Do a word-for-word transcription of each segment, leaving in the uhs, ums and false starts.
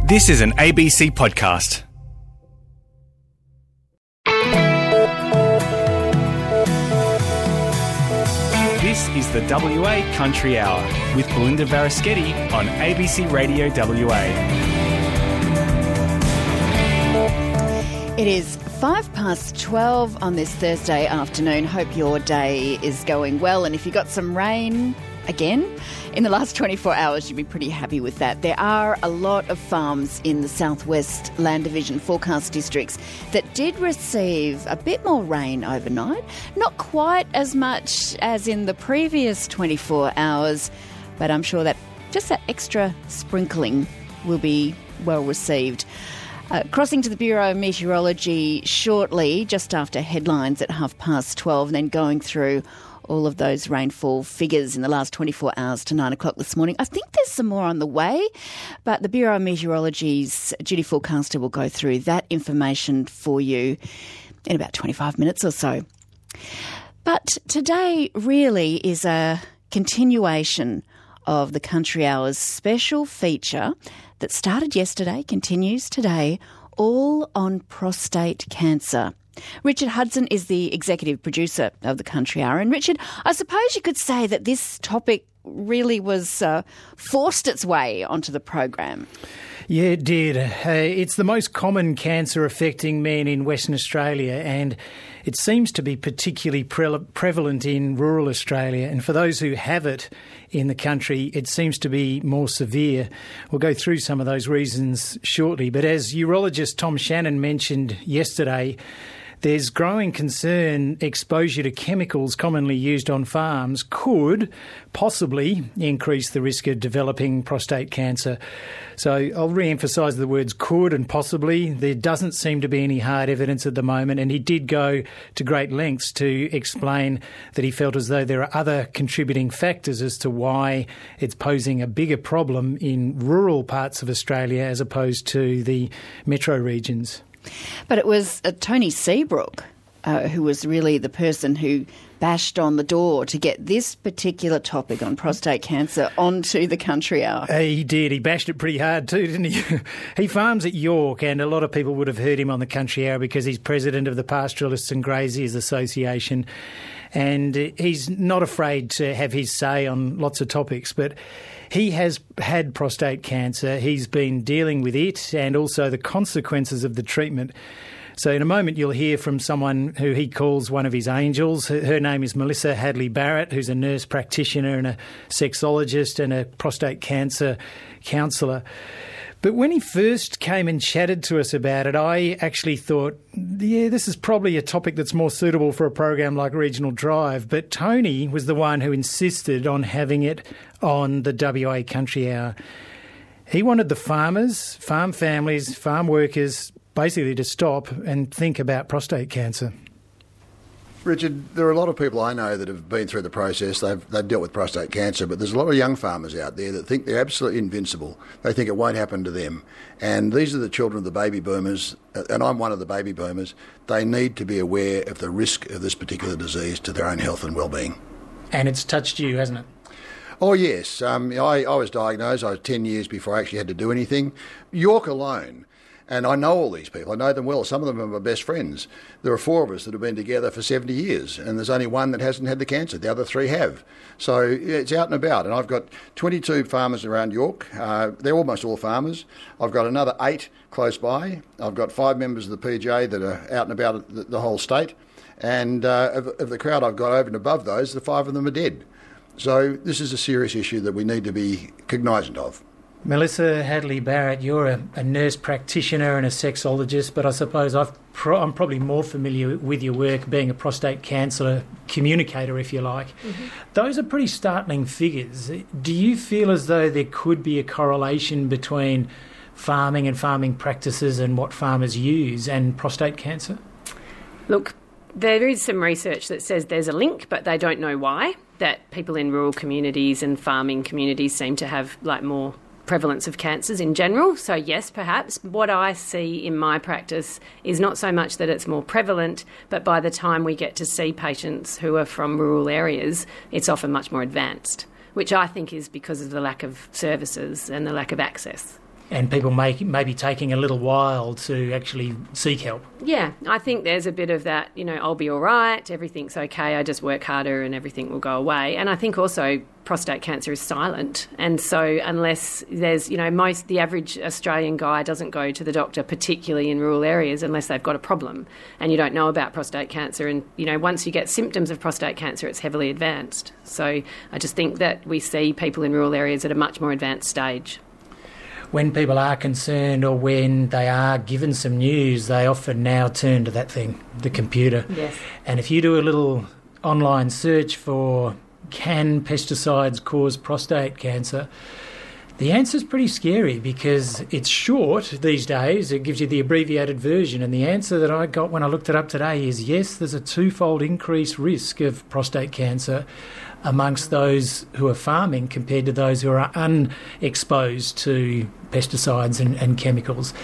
This is an A B C podcast. This is the W A Country Hour with Belinda Varaschetti on A B C Radio W A. It is five past twelve on this Thursday afternoon. Hope your day is going well. And if you got some rain again in the last twenty-four hours, you'd be pretty happy with that. There are a lot of farms in the Southwest Land Division forecast districts that did receive a bit more rain overnight. Not quite as much as in the previous twenty-four hours, but I'm sure that just that extra sprinkling will be well received. Uh, crossing to the Bureau of Meteorology shortly, just after headlines at half past twelve, and then going through all of those rainfall figures in the last twenty-four hours to nine o'clock this morning. I think there's some more on the way, but the Bureau of Meteorology's duty forecaster will go through that information for you in about twenty-five minutes or so. But today really is a continuation of the Country Hour's special feature that started yesterday, continues today, all on prostate cancer. Richard Hudson is the executive producer of the Country Hour. And Richard, I suppose you could say that this topic really was uh, forced its way onto the program. Yeah, it did. Uh, it's the most common cancer affecting men in Western Australia, and it seems to be particularly pre- prevalent in rural Australia. And for those who have it in the country, it seems to be more severe. We'll go through some of those reasons shortly. But as urologist Tom Shannon mentioned yesterday, there's growing concern exposure to chemicals commonly used on farms could possibly increase the risk of developing prostate cancer. So I'll re-emphasise the words could and possibly. There doesn't seem to be any hard evidence at the moment, and he did go to great lengths to explain that he felt as though there are other contributing factors as to why it's posing a bigger problem in rural parts of Australia as opposed to the metro regions. But it was uh, Tony Seabrook uh, who was really the person who bashed on the door to get this particular topic on prostate cancer onto the Country Hour. Uh, he did. He bashed it pretty hard too, didn't he? He farms at York, and a lot of people would have heard him on the Country Hour because he's president of the Pastoralists and Graziers Association, and he's not afraid to have his say on lots of topics. But he has had prostate cancer. He's been dealing with it and also the consequences of the treatment. So in a moment you'll hear from someone who he calls one of his angels. Her name is Melissa Hadley Barrett, who's a nurse practitioner and a sexologist and a prostate cancer counsellor. But when he first came and chatted to us about it, I actually thought, yeah, this is probably a topic that's more suitable for a program like Regional Drive. But Tony was the one who insisted on having it on the W A Country Hour. He wanted the farmers, farm families, farm workers basically to stop and think about prostate cancer. Richard, there are a lot of people I know that have been through the process. They've, they've dealt with prostate cancer, but there's a lot of young farmers out there that think they're absolutely invincible. They think it won't happen to them. And these are the children of the baby boomers, and I'm one of the baby boomers. They need to be aware of the risk of this particular disease to their own health and well-being. And it's touched you, hasn't it? Oh, yes. Um, I, I was diagnosed. I was ten years before I actually had to do anything. York alone. And I know all these people. I know them well. Some of them are my best friends. There are four of us that have been together for seventy years, and there's only one that hasn't had the cancer. The other three have. So yeah, it's out and about. And I've got twenty-two farmers around York. Uh, they're almost all farmers. I've got another eight close by. I've got five members of the P G A that are out and about the, the whole state. And uh, of, of the crowd I've got over and above those, the five of them are dead. So this is a serious issue that we need to be cognisant of. Melissa Hadley Barrett, you're a, a nurse practitioner and a sexologist, but I suppose I've pro- I'm probably more familiar with your work being a prostate cancer communicator, if you like. Mm-hmm. Those are pretty startling figures. Do you feel as though there could be a correlation between farming and farming practices and what farmers use and prostate cancer? Look, there is some research that says there's a link, but they don't know why, that people in rural communities and farming communities seem to have like more prevalence of cancers in general. So yes, perhaps. What I see in my practice is not so much that it's more prevalent, but by the time we get to see patients who are from rural areas, it's often much more advanced, which I think is because of the lack of services and the lack of access. and people may, may be taking a little while to actually seek help. Yeah, I think there's a bit of that, you know, I'll be all right, everything's okay, I just work harder and everything will go away. And I think also prostate cancer is silent. And so unless there's, you know, most, the average Australian guy doesn't go to the doctor, particularly in rural areas, unless they've got a problem and you don't know about prostate cancer. And, you know, once you get symptoms of prostate cancer, it's heavily advanced. So I just think that we see people in rural areas at a much more advanced stage. When people are concerned or when they are given some news, they often now turn to that thing, the computer. Yes. And if you do a little online search for can pesticides cause prostate cancer, the answer's pretty scary because it's short these days. It gives you the abbreviated version. And the answer that I got when I looked it up today is yes, there's a twofold increased risk of prostate cancer amongst those who are farming compared to those who are unexposed to pesticides and, and chemicals.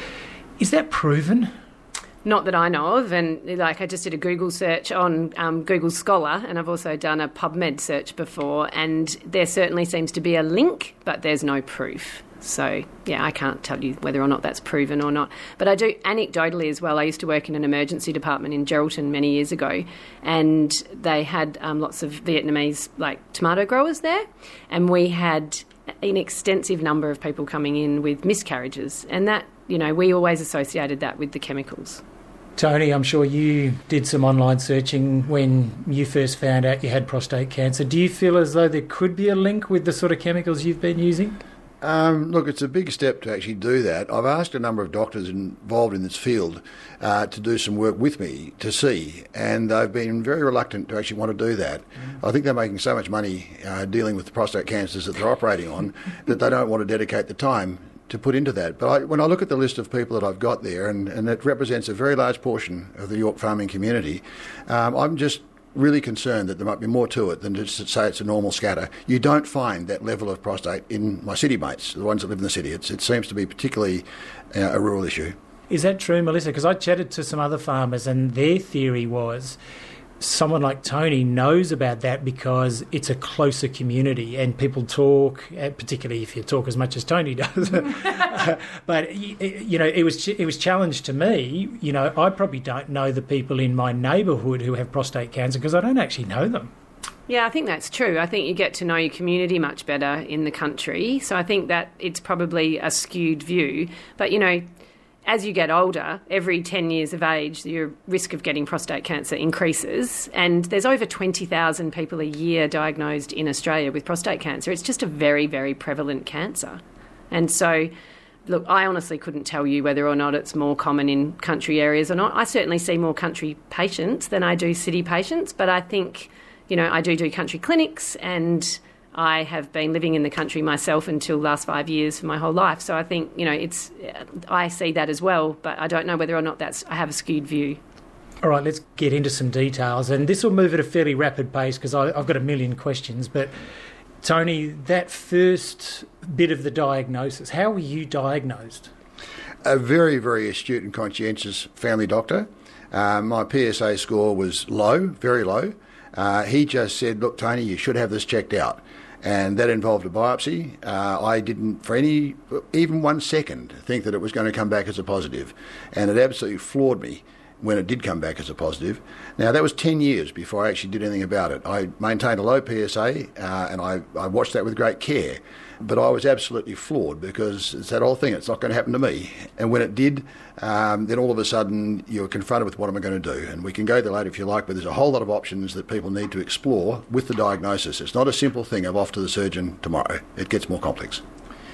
Is that proven? Not that I know of, and like I just did a Google search on um, Google Scholar, and I've also done a PubMed search before, and there certainly seems to be a link, but there's no proof. So, yeah, I can't tell you whether or not that's proven or not. But I do anecdotally as well. I used to work in an emergency department in Geraldton many years ago, and they had um, lots of Vietnamese, like, tomato growers there, and we had an extensive number of people coming in with miscarriages, and that, you know, we always associated that with the chemicals. Tony, I'm sure you did some online searching when you first found out you had prostate cancer. Do you feel as though there could be a link with the sort of chemicals you've been using? Um, look, it's a big step to actually do that. I've asked a number of doctors involved in this field uh, to do some work with me to see, and they've been very reluctant to actually want to do that. Mm. I think they're making so much money uh, dealing with the prostate cancers that they're operating on that they don't want to dedicate the time to put into that. But I, when I look at the list of people that I've got there, and, and it represents a very large portion of the York farming community, um, I'm just really concerned that there might be more to it than just to say it's a normal scatter. You don't find that level of prostate in my city mates, the ones that live in the city. It's, it seems to be particularly uh, a rural issue. Is that true, Melissa? Because I chatted to some other farmers and their theory was someone like Tony knows about that because it's a closer community and people talk, particularly if you talk as much as Tony does. But, you know, it was it was challenged to me. You know, I probably don't know the people in my neighbourhood who have prostate cancer because I don't actually know them. Yeah, I think that's true. I think you get to know your community much better in the country. So I think that it's probably a skewed view. But, you know, as you get older, every ten years of age, your risk of getting prostate cancer increases. And there's over twenty thousand people a year diagnosed in Australia with prostate cancer. It's just a very, very prevalent cancer. And so, look, I honestly couldn't tell you whether or not it's more common in country areas or not. I certainly see more country patients than I do city patients. But I think, you know, I do do country clinics, and I have been living in the country myself until the last five years for my whole life. So I think, you know, it's I see that as well, but I don't know whether or not that's I have a skewed view. All right, let's get into some details. And this will move at a fairly rapid pace because I've got a million questions. But, Tony, that first bit of the diagnosis, how were you diagnosed? A very, very astute and conscientious family doctor. Uh, my P S A score was low, very low. Uh, he just said, look, Tony, you should have this checked out. And that involved a biopsy. Uh, I didn't, for any, even one second, think that it was going to come back as a positive. And it absolutely floored me when it did come back as a positive. Now, that was ten years before I actually did anything about it. I maintained a low P S A, uh, and I, I watched that with great care. But I was absolutely floored because it's that whole thing, it's not going to happen to me. And when it did, um, then all of a sudden you're confronted with what am I going to do? And we can go there later if you like, but there's a whole lot of options that people need to explore with the diagnosis. It's not a simple thing of off to the surgeon tomorrow. It gets more complex.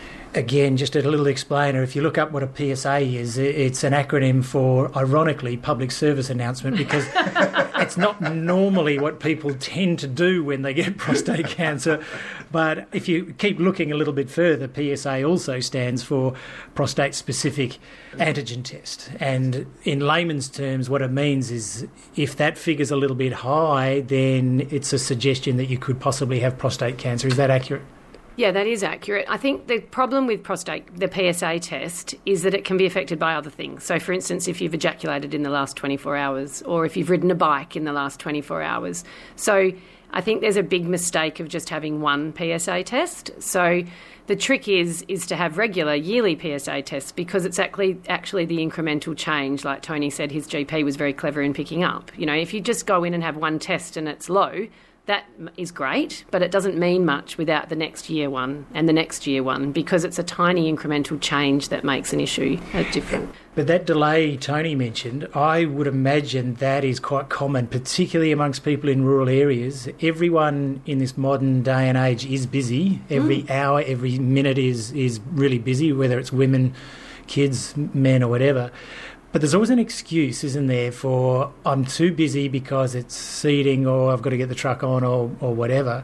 Again, just a little explainer, if you look up what a P S A is, it's an acronym for, ironically, public service announcement, because it's not normally what people tend to do when they get prostate cancer. But if you keep looking a little bit further, P S A also stands for prostate-specific antigen test. And in layman's terms, what it means is if that figure's a little bit high, then it's a suggestion that you could possibly have prostate cancer. Is that accurate? Yeah, that is accurate. I think the problem with prostate, the P S A test, is that it can be affected by other things. So, for instance, if you've ejaculated in the last twenty-four hours or if you've ridden a bike in the last twenty-four hours. So I think there's a big mistake of just having one P S A test. So the trick is is to have regular yearly P S A tests, because it's actually actually the incremental change, like Tony said his G P was very clever in picking up. You know, if you just go in and have one test and it's low, that is great, but it doesn't mean much without the next year one and the next year one, because it's a tiny incremental change that makes an issue different. But that delay Tony mentioned, I would imagine that is quite common, particularly amongst people in rural areas. Everyone in this modern day and age is busy. Every mm. hour, every minute is, is really busy, whether it's women, kids, men or whatever. But there's always an excuse, isn't there, for I'm too busy because it's seeding or I've got to get the truck on or, or whatever.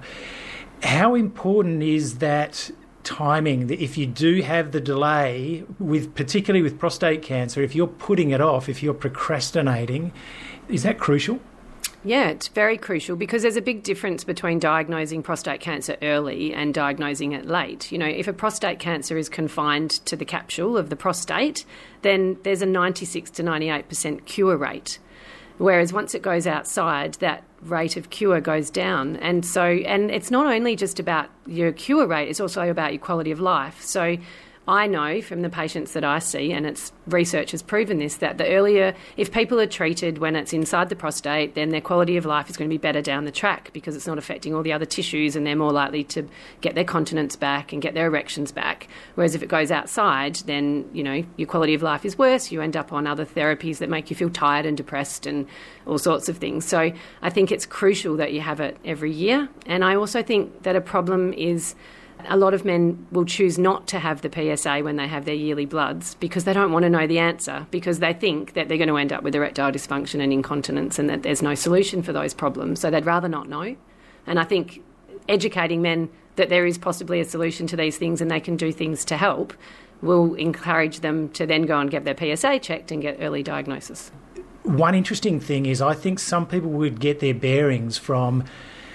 How important is that timing? If you do have the delay, with particularly with prostate cancer, if you're putting it off, if you're procrastinating, is that crucial? Yeah, it's very crucial, because there's a big difference between diagnosing prostate cancer early and diagnosing it late. You know, if a prostate cancer is confined to the capsule of the prostate, then there's a ninety-six to ninety-eight percent cure rate. Whereas once it goes outside, that rate of cure goes down. And so, and it's not only just about your cure rate, it's also about your quality of life. So I know from the patients that I see, and it's research has proven this, that the earlier, if people are treated when it's inside the prostate, then their quality of life is going to be better down the track, because it's not affecting all the other tissues, and they're more likely to get their continence back and get their erections back. Whereas if it goes outside, then, you know, your quality of life is worse. You end up on other therapies that make you feel tired and depressed and all sorts of things. So I think it's crucial that you have it every year. And I also think that a problem is a lot of men will choose not to have the P S A when they have their yearly bloods, because they don't want to know the answer, because they think that they're going to end up with erectile dysfunction and incontinence and that there's no solution for those problems. So they'd rather not know. And I think educating men that there is possibly a solution to these things and they can do things to help will encourage them to then go and get their P S A checked and get early diagnosis. One interesting thing is I think some people would get their bearings from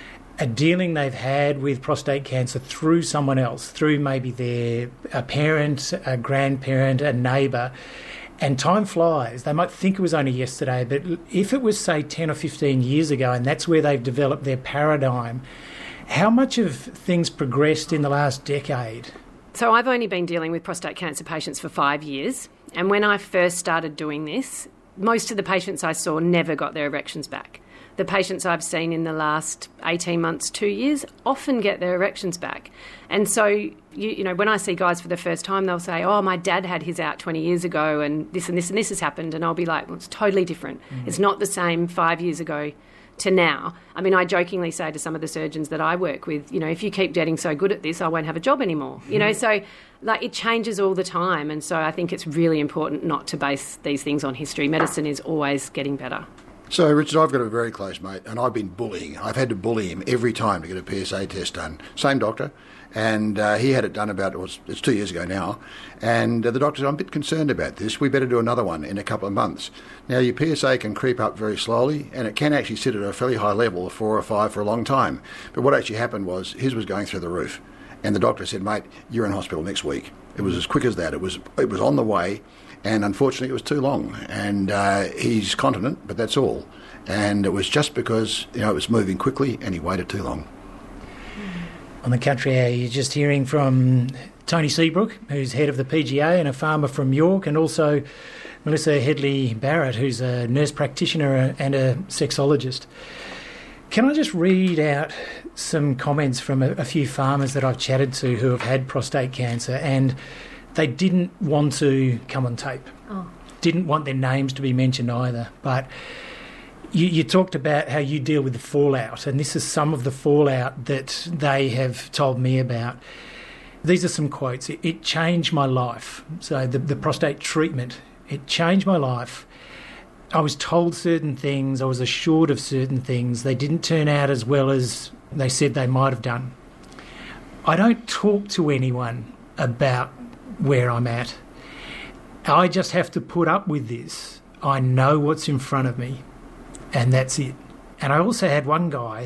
a dealing they've had with prostate cancer through someone else, through maybe their a parent, a grandparent, a neighbour, and time flies. They might think it was only yesterday, but if it was, say, ten or fifteen years ago, and that's where they've developed their paradigm, how much of things progressed in the last decade? So I've only been dealing with prostate cancer patients for five years, and when I first started doing this, most of the patients I saw never got their erections back. The patients I've seen in the last eighteen months, two years, often get their erections back. And so, you, you know, when I see guys for the first time, they'll say, oh, my dad had his out twenty years ago and this and this and this has happened. And I'll be like, well, it's totally different. Mm-hmm. It's not the same five years ago to now. I mean, I jokingly say to some of the surgeons that I work with, you know, if you keep getting so good at this, I won't have a job anymore. Mm-hmm. You know, so like it changes all the time. And so I think it's really important not to base these things on history. Medicine is always getting better. So, Richard, I've got a very close mate, and I've been bullying. I've had to bully him every time to get a P S A test done. Same doctor, and uh, he had it done about, it was, it's two years ago now, and uh, the doctor said, I'm a bit concerned about this. We better do another one in a couple of months. Now, your P S A can creep up very slowly, and it can actually sit at a fairly high level of four or five for a long time. But what actually happened was his was going through the roof, and the doctor said, mate, you're in hospital next week. It was as quick as that. It was, it was on the way, and unfortunately it was too long. And uh, he's continent, but that's all. And it was just because, you know, it was moving quickly and he waited too long. On the Country Hour, you're just hearing from Tony Seabrook, who's head of the P G A and a farmer from York, and also Melissa Headley-Barrett, who's a nurse practitioner and a sexologist. Can I just read out some comments from a, a few farmers that I've chatted to who have had prostate cancer, and they didn't want to come on tape. Oh. Didn't want their names to be mentioned either, but You, you talked about how you deal with the fallout, and this is some of the fallout that they have told me about. These are some quotes. It, it changed my life. So the, the prostate treatment, it changed my life. I was told certain things. I was assured of certain things. They didn't turn out as well as they said they might have done. I don't talk to anyone about where I'm at. I just have to put up with this. I know what's in front of me. And that's it. And I also had one guy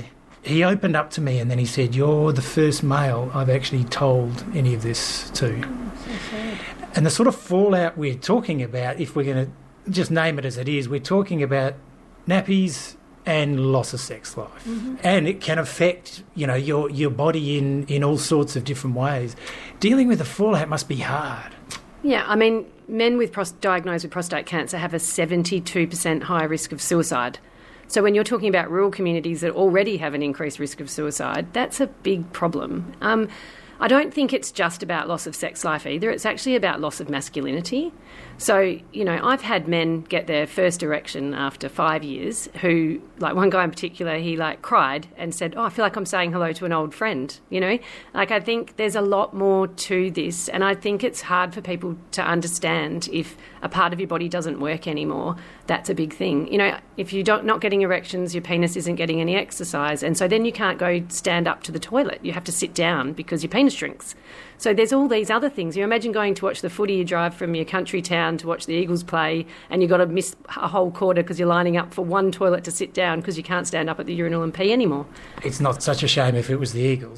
he opened up to me and then he said, "You're the first male I've actually told any of this to." Oh, so sad. And the sort of fallout we're talking about, if we're going to just name it as it is, we're talking about nappies and loss of sex life. Mm-hmm. And it can affect, you know, your, your body in, in all sorts of different ways. Dealing with the fallout must be hard. Yeah, I mean, men with pros- diagnosed with prostate cancer have a seventy-two percent higher risk of suicide. So when you're talking about rural communities that already have an increased risk of suicide, that's a big problem. Um, I don't think it's just about loss of sex life either. It's actually about loss of masculinity. So, you know, I've had men get their first erection after five years who, like one guy in particular, he like cried and said, "Oh, I feel like I'm saying hello to an old friend," you know? Like, I think there's a lot more to this, and I think it's hard for people to understand if a part of your body doesn't work anymore. That's a big thing. You know, if you're not getting erections, your penis isn't getting any exercise, and so then you can't go stand up to the toilet. You have to sit down because your penis shrinks. So there's all these other things. You imagine going to watch the footy, you drive from your country town to watch the Eagles play, and you've got to miss a whole quarter because you're lining up for one toilet to sit down because you can't stand up at the urinal and pee anymore. It's not such a shame if it was the Eagles.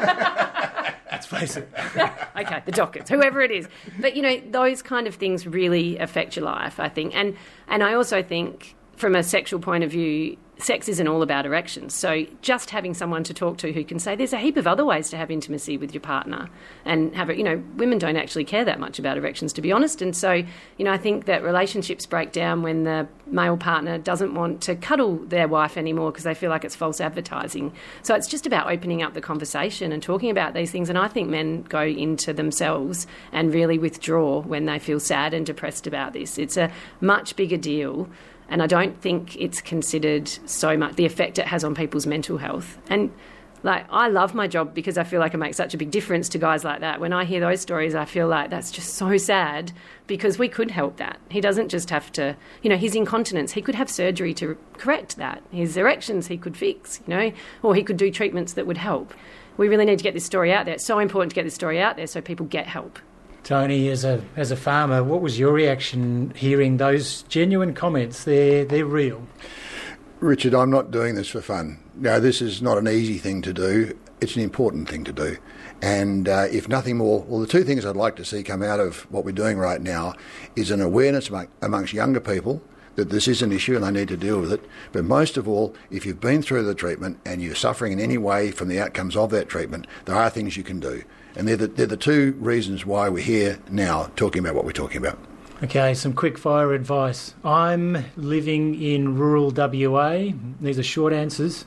Let's face it. Okay, the Dockets, whoever it is. But, you know, those kind of things really affect your life, I think. And, and I also think, from a sexual point of view, sex isn't all about erections. So just having someone to talk to who can say there's a heap of other ways to have intimacy with your partner and have it, you know, women don't actually care that much about erections, to be honest. And so, you know, I think that relationships break down when the male partner doesn't want to cuddle their wife anymore because they feel like it's false advertising. So it's just about opening up the conversation and talking about these things. And I think men go into themselves and really withdraw when they feel sad and depressed about this. It's a much bigger deal. And I don't think it's considered so much, the effect it has on people's mental health. And, like, I love my job because I feel like I make such a big difference to guys like that. When I hear those stories, I feel like that's just so sad because we could help that. He doesn't just have to, you know, his incontinence, he could have surgery to correct that. His erections he could fix, you know, or he could do treatments that would help. We really need to get this story out there. It's so important to get this story out there so people get help. Tony, as a as a farmer, what was your reaction hearing those genuine comments? They're, they're real. Richard, I'm not doing this for fun. No, this is not an easy thing to do. It's an important thing to do. And uh, if nothing more, well, the two things I'd like to see come out of what we're doing right now is an awareness among, amongst younger people that this is an issue and they need to deal with it. But most of all, if you've been through the treatment and you're suffering in any way from the outcomes of that treatment, there are things you can do. And they're the, they're the two reasons why we're here now talking about what we're talking about. Okay, some quick fire advice. I'm living in rural W A. These are short answers.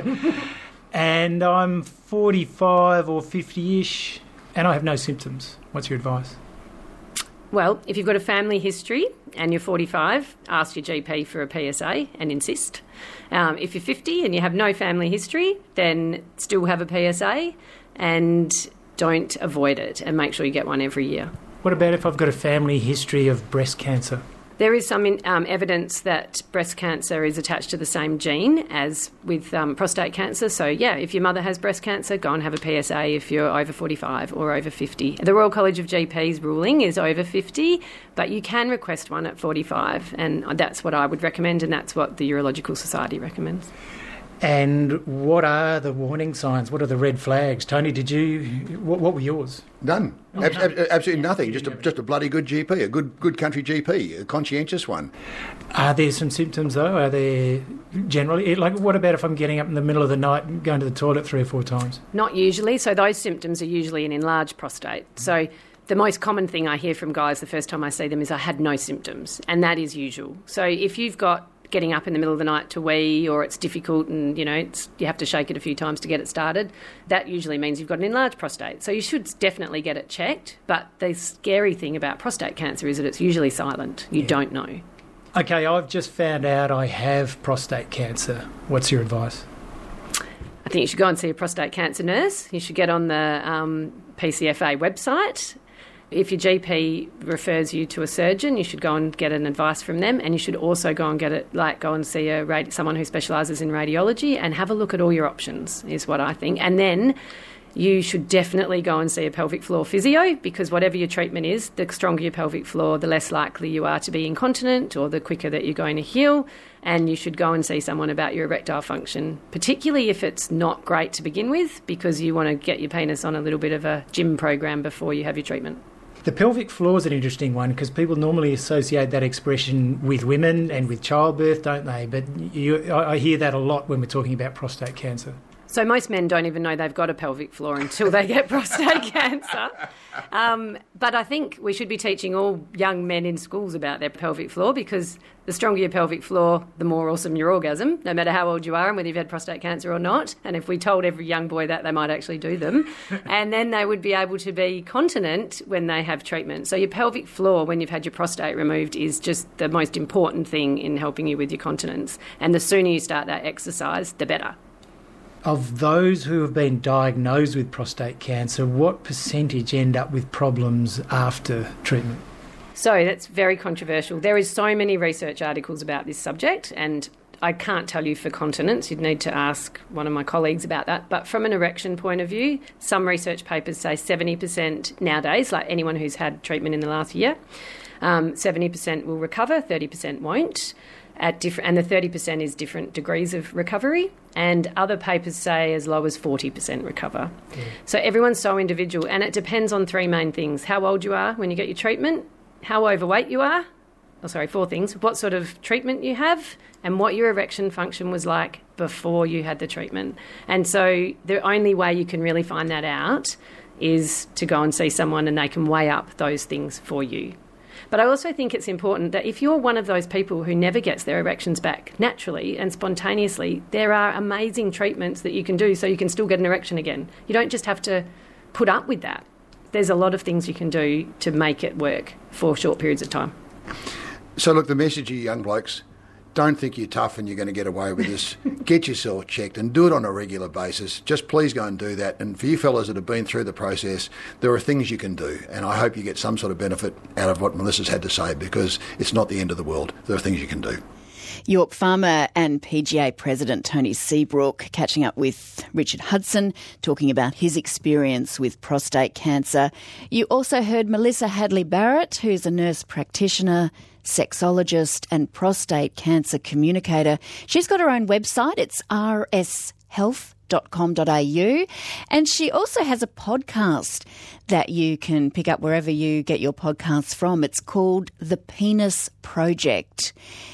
And I'm forty-five or fifty-ish and I have no symptoms. What's your advice? Well, if you've got a family history and you're forty-five, ask your G P for a P S A and insist. Um, if you're fifty and you have no family history, then still have a P S A and don't avoid it and make sure you get one every year. What about if I've got a family history of breast cancer? There is some in, um, evidence that breast cancer is attached to the same gene as with um, prostate cancer. So, yeah, if your mother has breast cancer, go and have a P S A if you're over forty-five or over fifty. The Royal College of G Ps ruling is over fifty, but you can request one at forty-five, and that's what I would recommend, and that's what the Urological Society recommends. And what are the warning signs? What are the red flags? Tony, did you... What, what were yours? None. Oh, ab- ab- absolutely nothing. Just a, just a bloody good G P, a good good country G P, a conscientious one. Are there some symptoms, though? Are there generally... Like, what about if I'm getting up in the middle of the night and going to the toilet three or four times? Not usually. So those symptoms are usually an enlarged prostate. So the most common thing I hear from guys the first time I see them is I had no symptoms, and that is usual. So if you've got getting up in the middle of the night to wee, or it's difficult and, you know, it's, you have to shake it a few times to get it started, that usually means you've got an enlarged prostate. So you should definitely get it checked. But the scary thing about prostate cancer is that it's usually silent. You yeah. don't know. Okay, I've just found out I have prostate cancer. What's your advice? I think you should go and see a prostate cancer nurse. You should get on the um, P C F A website. If your G P refers you to a surgeon, you should go and get an advice from them, and you should also go and get it, like go and see a radi- someone who specialises in radiology and have a look at all your options, is what I think. And then you should definitely go and see a pelvic floor physio, because whatever your treatment is, the stronger your pelvic floor, the less likely you are to be incontinent, or the quicker that you're going to heal. And you should go and see someone about your erectile function, particularly if it's not great to begin with, because you want to get your penis on a little bit of a gym program before you have your treatment. The pelvic floor is an interesting one because people normally associate that expression with women and with childbirth, don't they? But you, I, I hear that a lot when we're talking about prostate cancer. So most men don't even know they've got a pelvic floor until they get prostate cancer. Um, but I think we should be teaching all young men in schools about their pelvic floor, because the stronger your pelvic floor, the more awesome your orgasm, no matter how old you are and whether you've had prostate cancer or not. And if we told every young boy that, they might actually do them. And then they would be able to be continent when they have treatment. So your pelvic floor, when you've had your prostate removed, is just the most important thing in helping you with your continence. And the sooner you start that exercise, the better. Of those who have been diagnosed with prostate cancer, what percentage end up with problems after treatment? So that's very controversial. There is so many research articles about this subject, and I can't tell you for continence. You'd need to ask one of my colleagues about that. But from an erection point of view, some research papers say seventy percent nowadays, like anyone who's had treatment in the last year, um, seventy percent will recover, thirty percent won't. At different, and the thirty percent is different degrees of recovery, and other papers say as low as forty percent recover. Yeah. So everyone's so individual, and it depends on three main things: how old you are when you get your treatment, how overweight you are, oh sorry, four things, what sort of treatment you have, and what your erection function was like before you had the treatment. And so the only way you can really find that out is to go and see someone, and they can weigh up those things for you. But I also think it's important that if you're one of those people who never gets their erections back naturally and spontaneously, there are amazing treatments that you can do so you can still get an erection again. You don't just have to put up with that. There's a lot of things you can do to make it work for short periods of time. So look, the message, you young blokes, don't think you're tough and you're going to get away with this. Get yourself checked and do it on a regular basis. Just please go and do that. And for you fellas that have been through the process, there are things you can do. And I hope you get some sort of benefit out of what Melissa's had to say, because it's not the end of the world. There are things you can do. York farmer and P G A President Tony Seabrook catching up with Richard Hudson, talking about his experience with prostate cancer. You also heard Melissa Hadley-Barrett, who's a nurse practitioner, sexologist and prostate cancer communicator. She's got her own website. It's r s health dot com dot a u, and she also has a podcast that you can pick up wherever you get your podcasts from. It's called The Penis Project.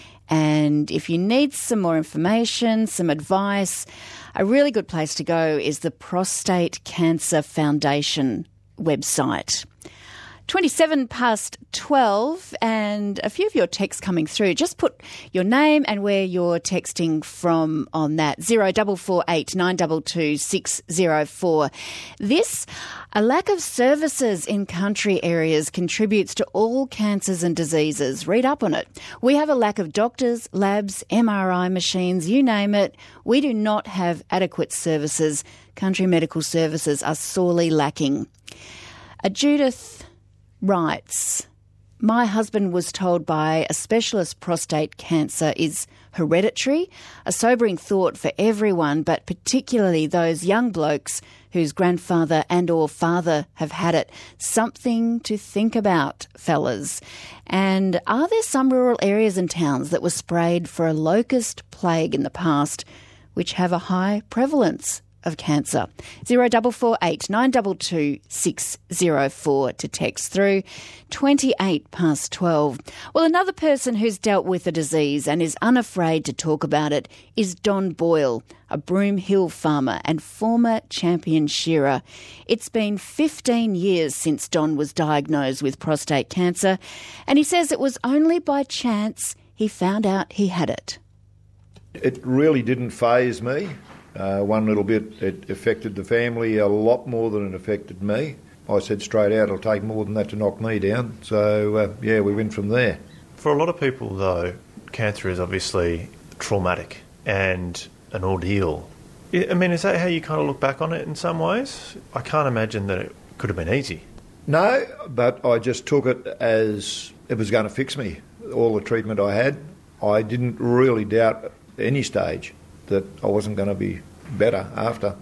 And if you need some more information, some advice, a really good place to go is the Prostate Cancer Foundation website. twenty-seven past twelve, and a few of your texts coming through. Just put your name and where you're texting from on that. zero four four eight nine two two six zero four. This, a lack of services in country areas contributes to all cancers and diseases. Read up on it. We have a lack of doctors, labs, M R I machines, you name it. We do not have adequate services. Country medical services are sorely lacking. A Judith writes, my husband was told by a specialist prostate cancer is hereditary, a sobering thought for everyone, but particularly those young blokes whose grandfather and or father have had it. Something to think about, fellas. And are there some rural areas and towns that were sprayed for a locust plague in the past which have a high prevalence of cancer? zero four four eight nine two two six zero four to text through. twenty-eight past twelve. Well, another person who's dealt with the disease and is unafraid to talk about it is Don Boyle, a Broome Hill farmer and former champion shearer. It's been fifteen years since Don was diagnosed with prostate cancer, and he says it was only by chance he found out he had it. It really didn't faze me. Uh, one little bit, it affected the family a lot more than it affected me. I said straight out, it'll take more than that to knock me down. So, uh, yeah, we went from there. For a lot of people, though, cancer is obviously traumatic and an ordeal. I mean, is that how you kind of look back on it in some ways? I can't imagine that it could have been easy. No, but I just took it as it was going to fix me. All the treatment I had, I didn't really doubt at any stage that I wasn't going to be better after.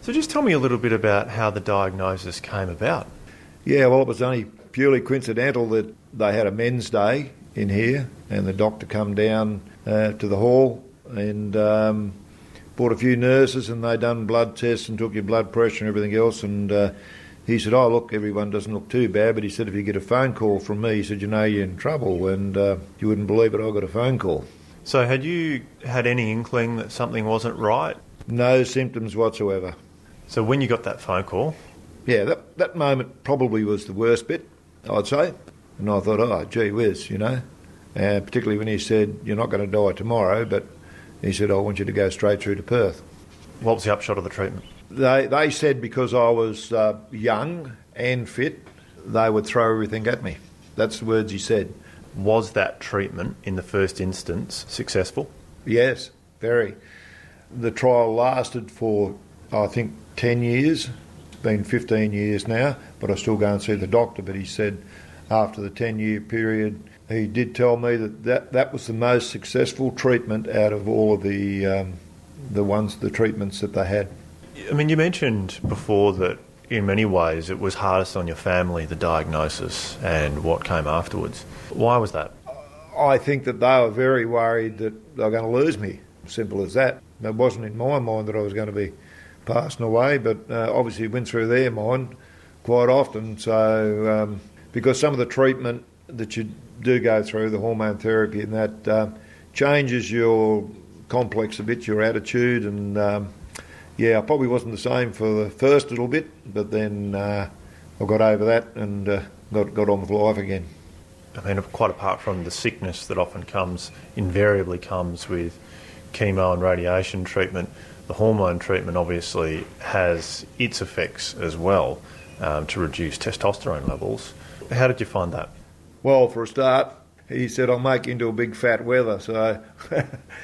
So just tell me a little bit about how the diagnosis came about. Yeah, well, it was only purely coincidental that they had a men's day in here, and the doctor come down uh, to the hall and um, brought a few nurses, and they done blood tests and took your blood pressure and everything else, and uh, he said, oh, look, everyone doesn't look too bad, but he said, if you get a phone call from me, he said, you know you're in trouble, and uh, you wouldn't believe it, I got a phone call. So had you had any inkling that something wasn't right? No symptoms whatsoever. So when you got that phone call? Yeah, that, that moment probably was the worst bit, I'd say. And I thought, oh, gee whiz, you know. Uh, particularly when he said, you're not going to die tomorrow, but he said, I want you to go straight through to Perth. What was the upshot of the treatment? They they said because I was uh, young and fit, they would throw everything at me. That's the words he said. Was that treatment, in the first instance, successful? Yes, very. The trial lasted for, I think, ten years. It's been fifteen years now, but I still go and see the doctor. But he said after the ten-year period, he did tell me that that, that was the most successful treatment out of all of the um, the ones, the treatments that they had. I mean, you mentioned before that in many ways it was hardest on your family, the diagnosis and what came afterwards. Why was that? I think that they were very worried that they were going to lose me. Simple as that. It wasn't in my mind that I was going to be passing away, but uh, obviously it went through their mind quite often. So um, because some of the treatment that you do go through, the hormone therapy and that, uh, changes your complex a bit, your attitude, and um, yeah, I probably wasn't the same for the first little bit, but then uh, I got over that and uh, got, got on with life again. I mean, quite apart from the sickness that often comes, invariably comes with chemo and radiation treatment, the hormone treatment obviously has its effects as well um, to reduce testosterone levels. How did you find that? Well, for a start, he said, I'll make you into a big fat wether. So, uh,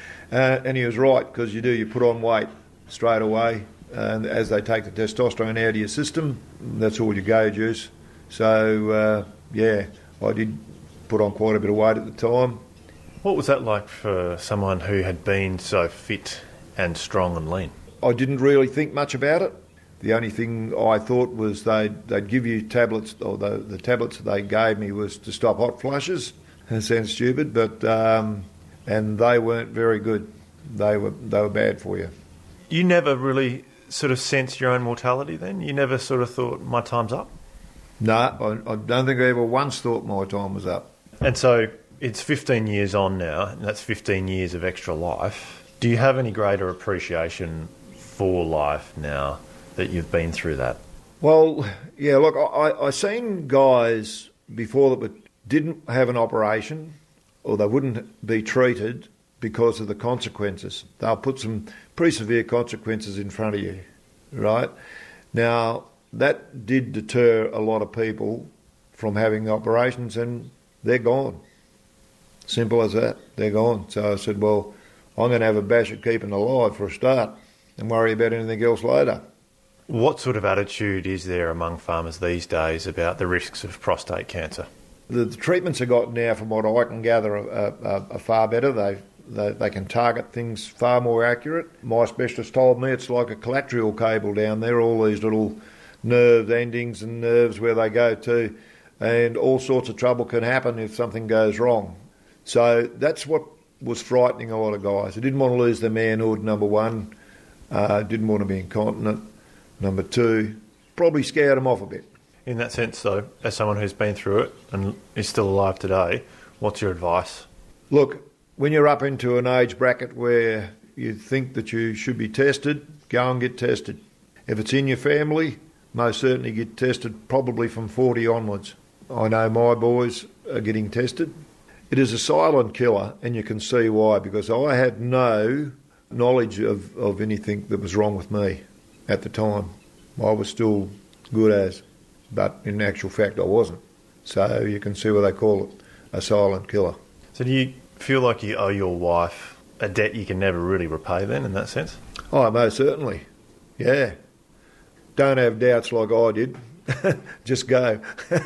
and he was right, because you do, you put on weight straight away. And as they take the testosterone out of your system, that's all you go juice. So, uh, yeah, I did put on quite a bit of weight at the time. What was that like for someone who had been so fit and strong and lean? I didn't really think much about it. The only thing I thought was they'd, they'd give you tablets, or the, the tablets that they gave me was to stop hot flushes. It sounds stupid, but um, and they weren't very good. They were they were bad for you. You never really sort of sensed your own mortality then? You never sort of thought, my time's up? No, I, I don't think I ever once thought my time was up. And so it's fifteen years on now, and that's fifteen years of extra life. Do you have any greater appreciation for life now that you've been through that? Well, yeah, look, I, I seen guys before that didn't have an operation, or they wouldn't be treated because of the consequences. They'll put some pretty severe consequences in front of you, right? Now, that did deter a lot of people from having the operations, and they're gone. Simple as that, they're gone. So I said, well, I'm going to have a bash at keeping alive for a start and worry about anything else later. What sort of attitude is there among farmers these days about the risks of prostate cancer? The, the treatments I got now, from what I can gather, are, are, are far better. They, they they can target things far more accurate. My specialist told me it's like a collateral cable down there, all these little nerve endings and nerves where they go to, and all sorts of trouble can happen if something goes wrong. So that's what was frightening a lot of guys. They didn't want to lose their manhood, number one. Uh, didn't want to be incontinent. Number two, probably scared them off a bit. In that sense, though, as someone who's been through it and is still alive today, what's your advice? Look, when you're up into an age bracket where you think that you should be tested, go and get tested. If it's in your family, most certainly get tested, probably from forty onwards. I know my boys are getting tested. It is a silent killer, and you can see why, because I had no knowledge of, of anything that was wrong with me at the time. I was still good as, but in actual fact I wasn't. So you can see why they call it a silent killer. So do you feel like you owe your wife a debt you can never really repay then, in that sense? Oh, most certainly. Yeah. Don't have doubts like I did. Just go.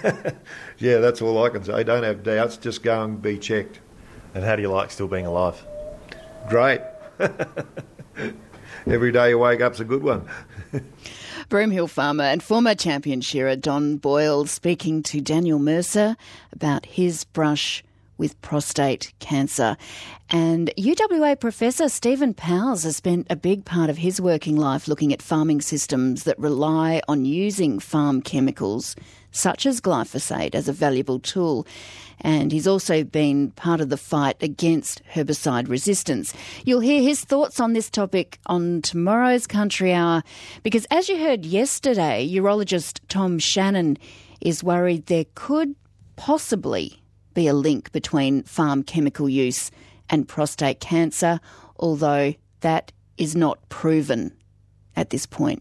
Yeah, that's all I can say. Don't have doubts, just go and be checked. And how do you like still being alive? Great. every day you wake up's a good one. Broomhill farmer and former champion shearer Don Boyle speaking to Daniel Mercer about his brush with prostate cancer. And U W A Professor Stephen Powers has spent a big part of his working life looking at farming systems that rely on using farm chemicals such as glyphosate as a valuable tool. And he's also been part of the fight against herbicide resistance. You'll hear his thoughts on this topic on tomorrow's Country Hour, because as you heard yesterday, urologist Tom Shannon is worried there could possibly be a link between farm chemical use and prostate cancer, although that is not proven at this point.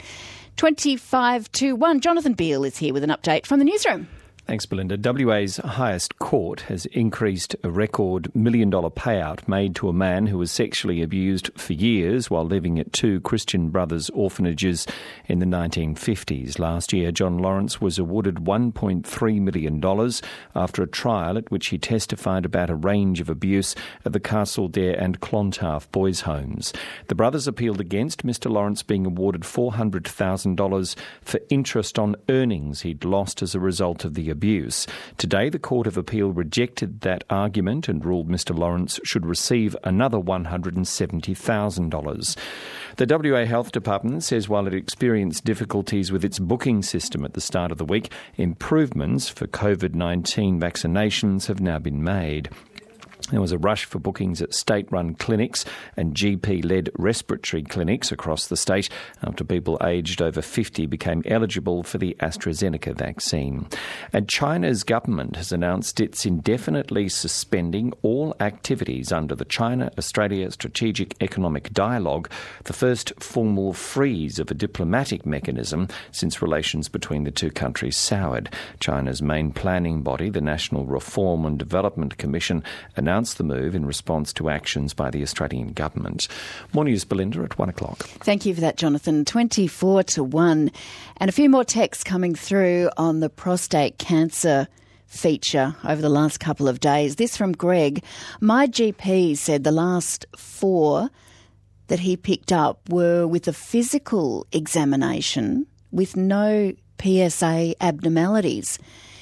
twenty-five to one. Jonathan Beale is here with an update from the newsroom. Thanks, Belinda. W A's highest court has increased a record million-dollar payout made to a man who was sexually abused for years while living at two Christian Brothers orphanages in the nineteen fifties. Last year, John Lawrence was awarded one point three million dollars after a trial at which he testified about a range of abuse at the Castledare and Clontarf boys' homes. The brothers appealed against Mister Lawrence being awarded four hundred thousand dollars for interest on earnings he'd lost as a result of the abuse. Today, the Court of Appeal rejected that argument and ruled Mister Lawrence should receive another one hundred seventy thousand dollars. The W A Health Department says while it experienced difficulties with its booking system at the start of the week, improvements for COVID nineteen vaccinations have now been made. There was a rush for bookings at state-run clinics and G P-led respiratory clinics across the state after people aged over fifty became eligible for the AstraZeneca vaccine. And China's government has announced it's indefinitely suspending all activities under the China-Australia Strategic Economic Dialogue, the first formal freeze of a diplomatic mechanism since relations between the two countries soured. China's main planning body, the National Reform and Development Commission, announced announced the move in response to actions by the Australian government. More news, Belinda, at one o'clock. Thank you for that, Jonathan. twenty-four to one. And a few more texts coming through on the prostate cancer feature over the last couple of days. This from Greg. My G P said the last four that he picked up were with a physical examination with no P S A abnormalities.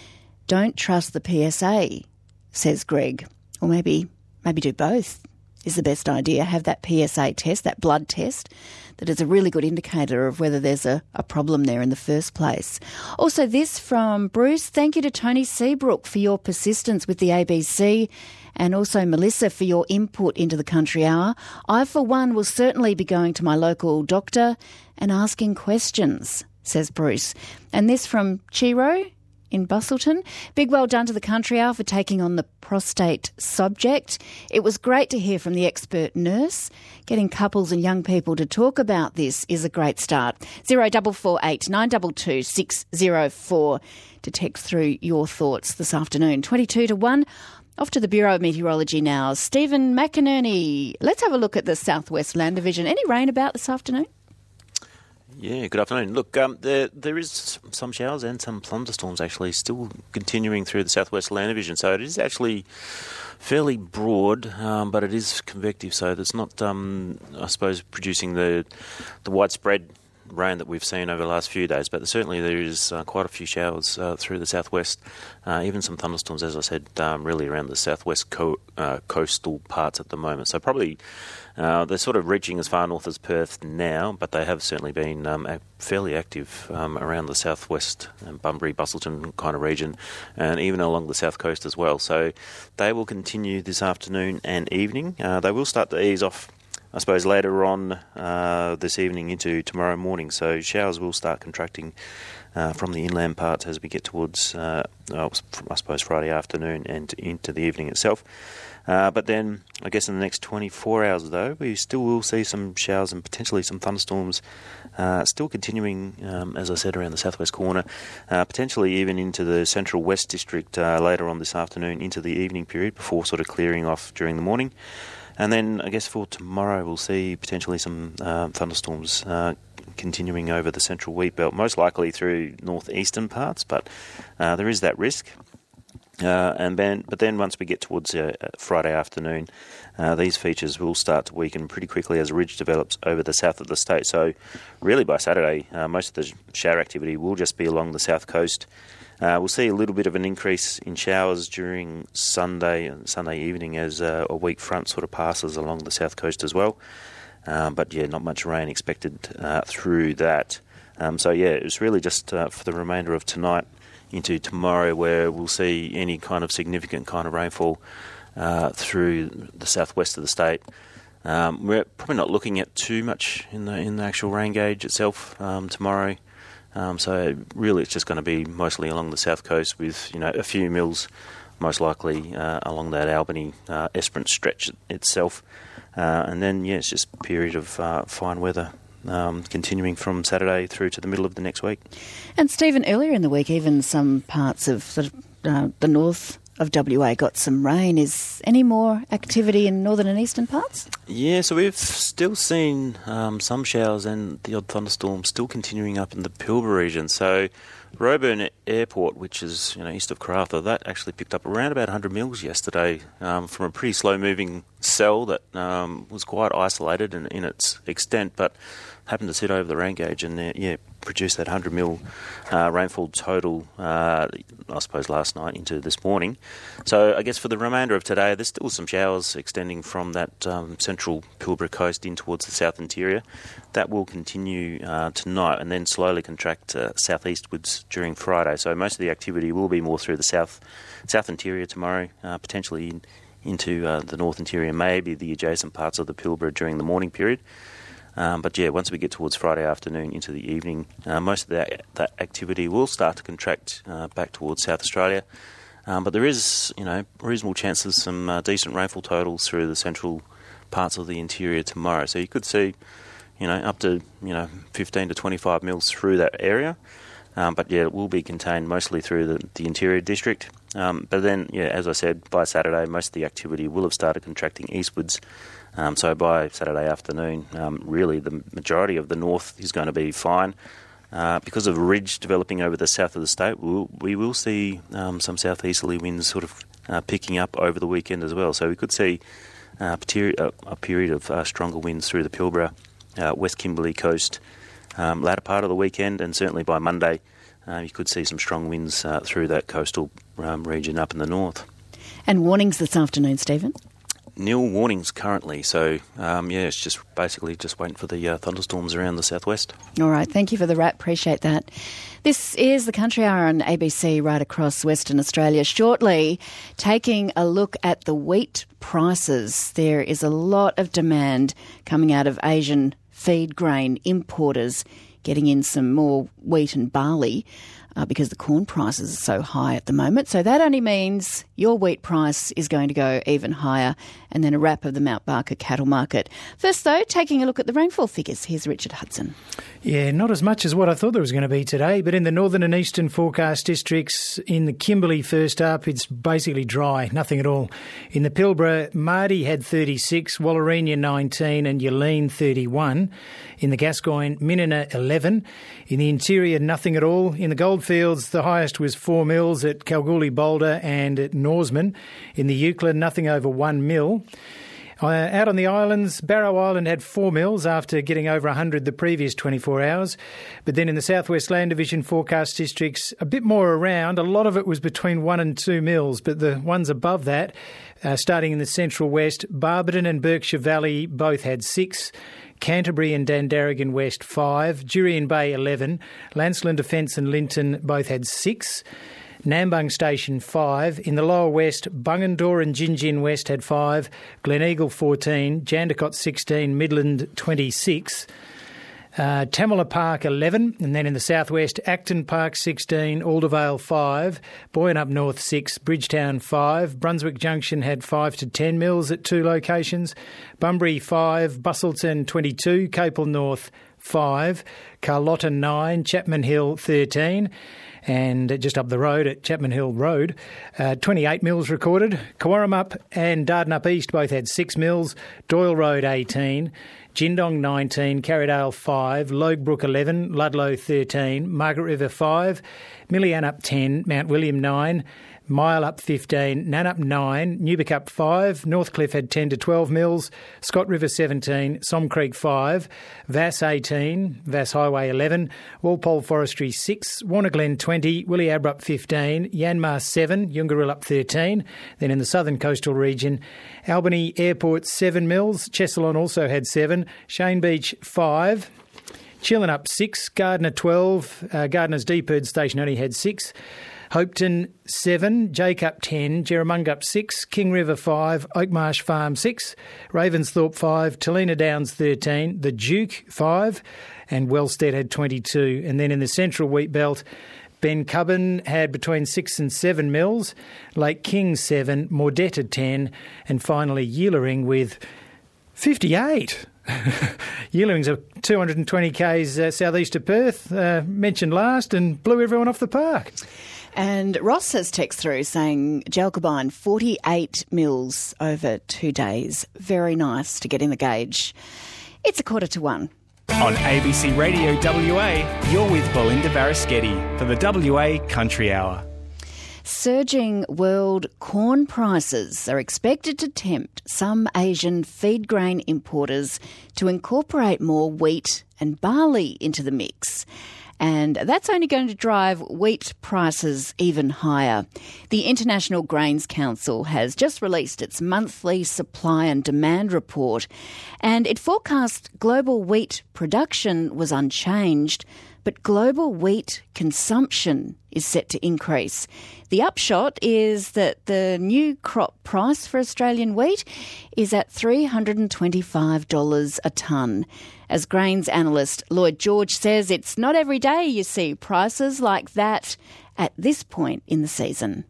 Don't trust the P S A, says Greg. Or maybe maybe do both is the best idea. Have that P S A test, that blood test, that is a really good indicator of whether there's a, a problem there in the first place. Also this from Bruce. Thank you to Tony Seabrook for your persistence with the A B C, and also Melissa for your input into the Country Hour. I, for one, will certainly be going to my local doctor and asking questions, says Bruce. And this from Chiro in Bustleton. Big well done to the Country Hour for taking on the prostate subject. It was great to hear from the expert nurse. Getting couples and young people to talk about this is a great start. Zero double four eight nine two two six zero four to text through your thoughts this afternoon. Twenty-two to one. Off to the Bureau of Meteorology now. Stephen McInerney. Let's have a look at the Southwest Land Division. Any rain about this afternoon? Yeah, good afternoon. Look, um, there there is some showers and some thunderstorms actually still continuing through the Southwest Land Division. So it is actually fairly broad, um, but it is convective. So it's not, um, I suppose, producing the the widespread rain that we've seen over the last few days. But certainly there is uh, quite a few showers uh, through the southwest, uh, even some thunderstorms, as I said, um, really around the southwest co- uh, coastal parts at the moment. So probably uh, they're sort of reaching as far north as Perth now, but they have certainly been um, fairly active um, around the southwest, um, Bunbury, Bustleton kind of region, and even along the south coast as well. So they will continue this afternoon and evening. Uh, they will start to ease off, I suppose, later on uh, this evening into tomorrow morning. So showers will start contracting uh, from the inland parts as we get towards, uh, I suppose, Friday afternoon and into the evening itself. Uh, but then, I guess in the next twenty-four hours, though, we still will see some showers and potentially some thunderstorms uh, still continuing, um, as I said, around the southwest corner, uh, potentially even into the central west district uh, later on this afternoon into the evening period before sort of clearing off during the morning. And then I guess for tomorrow we'll see potentially some uh, thunderstorms uh, continuing over the central wheat belt, most likely through northeastern parts, but uh, there is that risk. Uh, and then, but then once we get towards uh, Friday afternoon, uh, these features will start to weaken pretty quickly as a ridge develops over the south of the state. So really by Saturday, uh, most of the shower activity will just be along the south coast. Uh, we'll see a little bit of an increase in showers during Sunday and Sunday evening as uh, a weak front sort of passes along the south coast as well. Um, but yeah, not much rain expected uh, through that. Um, so yeah, it's really just uh, for the remainder of tonight into tomorrow where we'll see any kind of significant kind of rainfall uh, through the southwest of the state. Um, we're probably not looking at too much in the in the actual rain gauge itself um, tomorrow. Um, so really it's just going to be mostly along the south coast with, you know, a few mils most likely uh, along that Albany uh, Esperance stretch itself. Uh, and then, yeah, it's just a period of uh, fine weather um, continuing from Saturday through to the middle of the next week. And Stephen, earlier in the week, even some parts of sort of, uh, the north of W A got some rain. Is any more activity in northern and eastern parts? Yeah, so we've still seen um, some showers and the odd thunderstorm still continuing up in the Pilbara region. So Roebourne Airport, which is, you know, east of Karratha, that actually picked up around about one hundred mils yesterday um, from a pretty slow-moving cell that um, was quite isolated in, in its extent, but happened to sit over the rain gauge and, uh, yeah, produced that one hundred mil uh, rainfall total, uh, I suppose, last night into this morning. So I guess for the remainder of today, there's still some showers extending from that um, central Pilbara coast in towards the south interior. That will continue uh, tonight and then slowly contract uh, southeastwards during Friday. So most of the activity will be more through the south south interior tomorrow, uh, potentially in, into uh, the north interior, maybe the adjacent parts of the Pilbara during the morning period. Um, but yeah, once we get towards Friday afternoon into the evening, uh, most of that, that activity will start to contract uh, back towards South Australia. Um, but there is, you know, reasonable chances some uh, decent rainfall totals through the central parts of the interior tomorrow. So you could see, you know, up to, you know, fifteen to twenty-five mils through that area. Um, but yeah, it will be contained mostly through the, the interior district. Um, but then, yeah, as I said, by Saturday, most of the activity will have started contracting eastwards. Um, so by Saturday afternoon, um, really the majority of the north is going to be fine. Uh, because of a ridge developing over the south of the state, we'll, we will see um, some southeasterly winds sort of uh, picking up over the weekend as well. So we could see uh, a, a period of uh, stronger winds through the Pilbara, uh, West Kimberley coast, um, latter part of the weekend, and certainly by Monday, uh, you could see some strong winds uh, through that coastal um, region up in the north. And warnings this afternoon, Stephen? Nil warnings currently, so um, yeah, it's just basically just waiting for the uh, thunderstorms around the southwest. All right, thank you for the wrap, appreciate that. This is the Country Hour on A B C right across Western Australia. Shortly, taking a look at the wheat prices. There is a lot of demand coming out of Asian feed grain importers getting in some more wheat and barley uh, because the corn prices are so high at the moment. So that only means your wheat price is going to go even higher. And then a wrap of the Mount Barker cattle market. First, though, taking a look at the rainfall figures. Here's Richard Hudson. Yeah, not as much as what I thought there was going to be today, but in the northern and eastern forecast districts, in the Kimberley first up, it's basically dry, nothing at all. In the Pilbara, Mardi had thirty-six, Wallarenia nineteen and Yaleen thirty-one. In the Gascoyne, Minina eleven. In the interior, nothing at all. In the Goldfields, the highest was four mils at Kalgoorlie Boulder and at Norseman. In the Euclid, nothing over one mil. Uh, out on the islands, Barrow Island had four mils after getting over one hundred the previous twenty-four hours. But then in the South West Land Division forecast districts, a bit more around. A lot of it was between one and two mils, but the ones above that, uh, starting in the Central West, Barberton and Berkshire Valley both had six. Canterbury and Dandaragan West, five. Jurien Bay, eleven. Lancelin Defence and Linton both had six. Nambung Station, five. In the Lower West, Bungendore and Gingin West had five. Gleneagle, fourteen. Jandakot, sixteen. Midland, twenty-six. Uh, Tamala Park, eleven. And then in the southwest, Acton Park, sixteen. Aldervale, five. Boyne up north, six. Bridgetown, five. Brunswick Junction had five to ten mils at two locations. Bunbury, five. Busselton, twenty-two. Capel North, five. Carlotta, nine. Chapman Hill, thirteen. And just up the road at Chapman Hill Road, uh, twenty-eight mils recorded. Cowarum and Dardanup East both had six mils. Doyle Road, eighteen. Jindong, nineteen. Carrydale, five. Loguebrook, eleven. Ludlow, thirteen. Margaret River, five. Millianup, ten. Mount William, nine. Mile up fifteen, Nannup nine, Newbick up five, Northcliffe had ten to twelve mils, Scott River seventeen, Somme Creek five, Vass eighteen, Vass Highway eleven, Walpole Forestry six, Warnerglen twenty, Willie Abrup fifteen, Yanmar seven, Yungaril up thirteen. Then in the southern coastal region, Albany Airport seven mils, Chesalon also had seven, Shane Beach five, Chillon up six, Gardner twelve, uh, Gardner's Deeperd station only had six, Hopeton seven, Jake up ten, Jerramunga up six, King River five, Oakmarsh Farm six, Ravensthorpe five, Talina Downs thirteen, The Duke five, and Wellstead had twenty-two. And then in the central wheat belt, Ben Cubban had between six and seven mils, Lake King seven, Mordett had ten, and finally Yealering with fifty-eight. Yealering's a two hundred twenty kays uh, southeast of Perth, uh, mentioned last, and blew everyone off the park. And Ross has text through saying Jalcobine, forty-eight mils over two days. Very nice to get in the gauge. It's a quarter to one. On A B C Radio W A, you're with Belinda Varaschetti for the W A Country Hour. Surging world corn prices are expected to tempt some Asian feed grain importers to incorporate more wheat and barley into the mix. And that's only going to drive wheat prices even higher. The International Grains Council has just released its monthly supply and demand report, and it forecast global wheat production was unchanged, but global wheat consumption is set to increase. The upshot is that the new crop price for Australian wheat is at three hundred twenty-five dollars a tonne. As grains analyst Lloyd George says, it's not every day you see prices like that at this point in the season.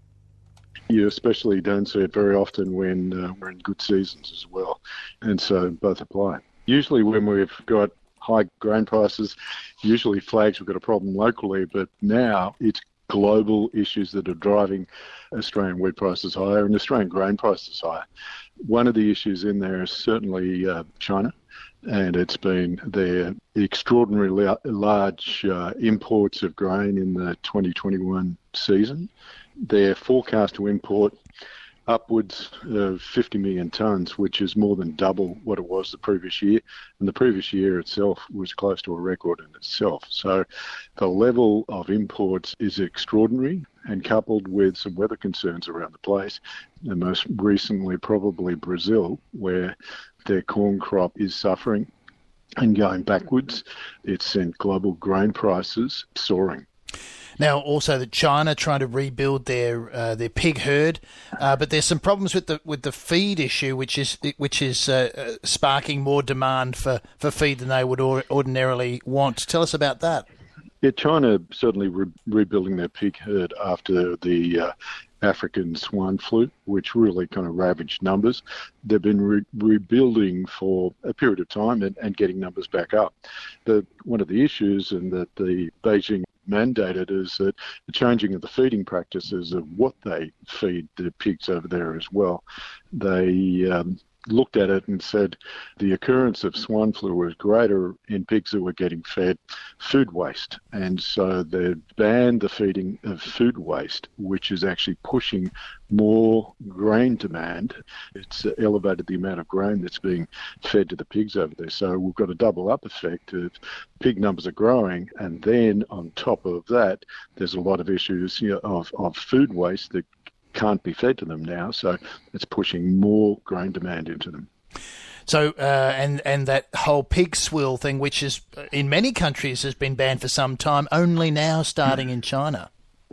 You especially don't see it very often when uh, we're in good seasons as well, and so both apply. Usually when we've got high grain prices, usually flags we've got a problem locally, but now it's global issues that are driving Australian wheat prices higher and Australian grain prices higher. One of the issues in there is certainly uh, China, and it's been their extraordinarily large uh, imports of grain in the twenty twenty-one season. They're forecast to import upwards of fifty million tonnes, which is more than double what it was the previous year. And the previous year itself was close to a record in itself. So the level of imports is extraordinary, and coupled with some weather concerns around the place, and most recently probably Brazil, where their corn crop is suffering and going backwards, it's sent global grain prices soaring. Now, also that China trying to rebuild their uh, their pig herd, uh, but there's some problems with the with the feed issue, which is which is uh, sparking more demand for, for feed than they would or, ordinarily want. Tell us about that. Yeah, China certainly re- rebuilding their pig herd after the uh, African swine flu, which really kind of ravaged numbers. They've been re- rebuilding for a period of time and, and getting numbers back up. The, one of the issues, and that the Beijing mandated, is that the changing of the feeding practices of what they feed the pigs over there as well. They um, looked at it and said the occurrence of swine flu was greater in pigs that were getting fed food waste. And so they banned the feeding of food waste, which is actually pushing more grain demand. It's elevated the amount of grain that's being fed to the pigs over there. So we've got a double up effect of pig numbers are growing, and then on top of that, there's a lot of issues, you know, of, of food waste that can't be fed to them now, so it's pushing more grain demand into them. So, uh, and and that whole pig swill thing, which is in many countries has been banned for some time, only now starting in China.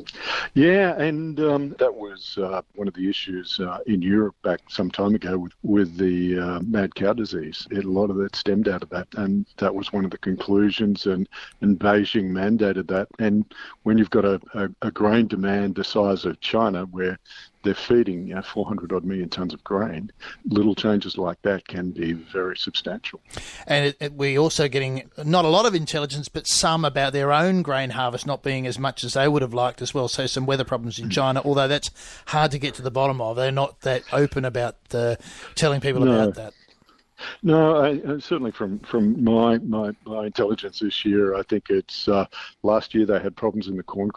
Yeah, and um, that was uh, one of the issues uh, in Europe back some time ago with, with the uh, mad cow disease. It, a lot of it stemmed out of that, and that was one of the conclusions, and, and Beijing mandated that. And when you've got a, a, a grain demand the size of China, where they're feeding, you know, four hundred odd million tonnes of grain, little changes like that can be very substantial. And it, it, we're also getting not a lot of intelligence, but some about their own grain harvest not being as much as they would have liked as well. So some weather problems in China, although that's hard to get to the bottom of. They're not that open about uh, telling people no. about that. No, I, uh, certainly from, from my, my, my intelligence this year, I think it's uh, last year they had problems in the corn crop,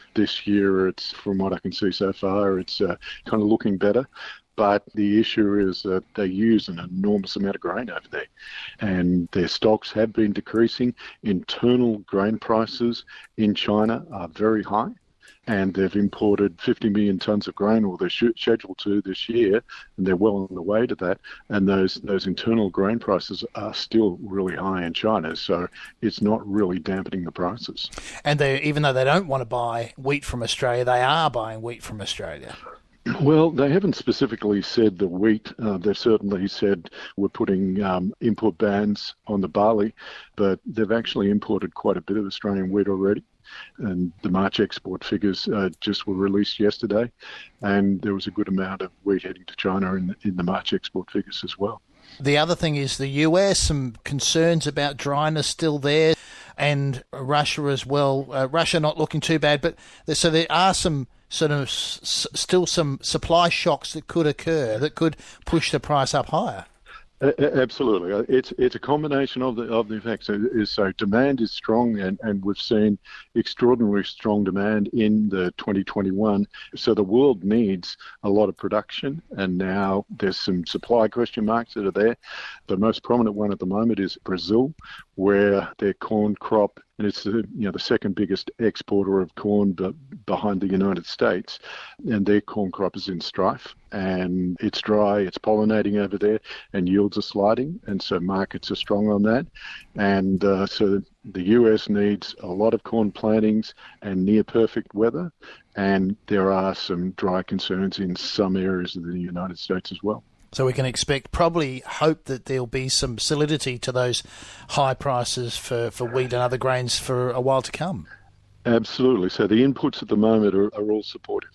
this year, it's, from what I can see so far, it's uh, kind of looking better. But the issue is that they use an enormous amount of grain over there, and their stocks have been decreasing. Internal grain prices in China are very high, and they've imported fifty million tonnes of grain, or they're scheduled to this year, and they're well on the way to that. And those, those internal grain prices are still really high in China, so it's not really dampening the prices. And they, even though they don't want to buy wheat from Australia, they are buying wheat from Australia. Well, they haven't specifically said the wheat. Uh, they've certainly said we're putting um, import bans on the barley, but they've actually imported quite a bit of Australian wheat already. And the March export figures uh, just were released yesterday, and there was a good amount of wheat heading to China in the, in the March export figures as well. The other thing is the U S, some concerns about dryness still there, and Russia as well. Uh, Russia not looking too bad, but there, so there are some sort of s- still some supply shocks that could occur that could push the price up higher. Uh, absolutely, it's it's a combination of the of the effects. So, so demand is strong, and, and we've seen extraordinarily strong demand in the twenty twenty-one. So the world needs a lot of production, and now there's some supply question marks that are there. The most prominent one at the moment is Brazil, where their corn crop, and it's the, you know the second biggest exporter of corn b- behind the United States, and their corn crop is in strife, and it's dry, it's pollinating over there, and yields are sliding, and so markets are strong on that. And uh, so the U S needs a lot of corn plantings and near perfect weather, and there are some dry concerns in some areas of the United States as well. So we can expect, probably hope that there'll be some solidity to those high prices for, for wheat and other grains for a while to come. Absolutely. So the inputs at the moment are, are all supportive.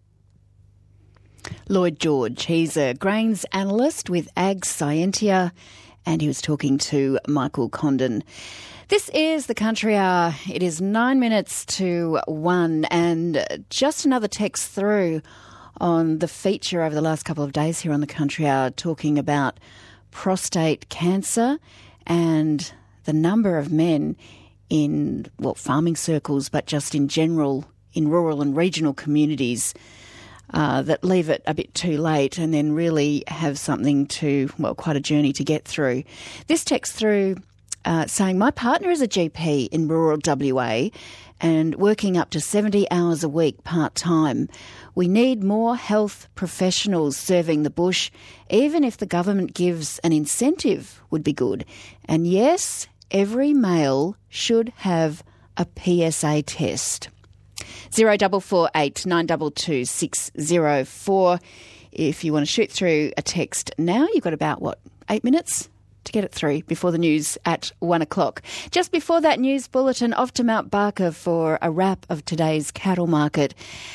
Lloyd George, he's a grains analyst with Ag Scientia, and he was talking to Michael Condon. This is the Country Hour. It is nine minutes to one, and just another text through on the feature over the last couple of days here on the Country Hour, talking about prostate cancer and the number of men in, well, farming circles, but just in general in rural and regional communities uh, that leave it a bit too late and then really have something to, well, quite a journey to get through. This text through uh, saying, my partner is a G P in rural W A and working up to seventy hours a week part-time. We need more health professionals serving the bush, even if the government gives an incentive would be good. And yes, every male should have a P S A test. Zero double four eight nine double two six zero four. If you want to shoot through a text now, you've got about, what, eight minutes to get it through before the news at one o'clock. Just before that news bulletin, off to Mount Barker for a wrap of today's cattle market.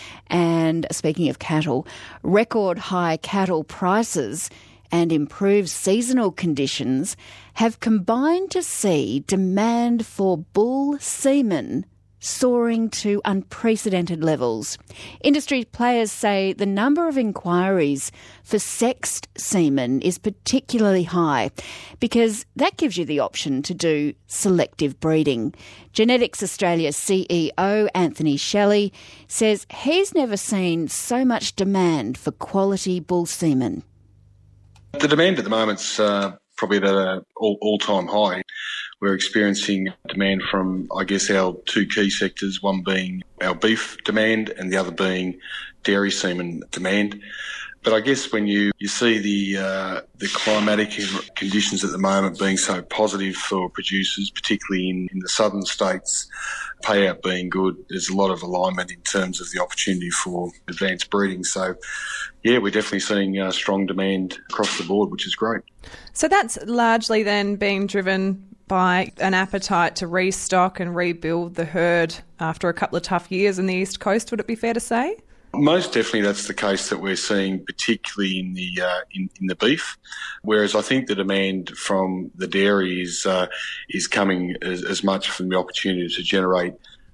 And speaking of cattle, record high cattle prices and improved seasonal conditions have combined to see demand for bull semen soaring to unprecedented levels. Industry players say the number of inquiries for sexed semen is particularly high because that gives you the option to do selective breeding. Genetics Australia C E O Anthony Shelley says he's never seen so much demand for quality bull semen. The demand at the moment's uh, probably at an all, all-time high. We're experiencing demand from, I guess, our two key sectors, one being our beef demand and the other being dairy semen demand. But I guess when you, you see the uh, the climatic conditions at the moment being so positive for producers, particularly in, in the southern states, payout being good, there's a lot of alignment in terms of the opportunity for advanced breeding. So, yeah, we're definitely seeing uh, strong demand across the board, which is great. So that's largely then being driven by an appetite to restock and rebuild the herd after a couple of tough years in the East Coast, would it be fair to say? Most definitely that's the case that we're seeing, particularly in the uh, in, in the beef, whereas I think the demand from the dairy is, uh, is coming as, as much from the opportunity to generate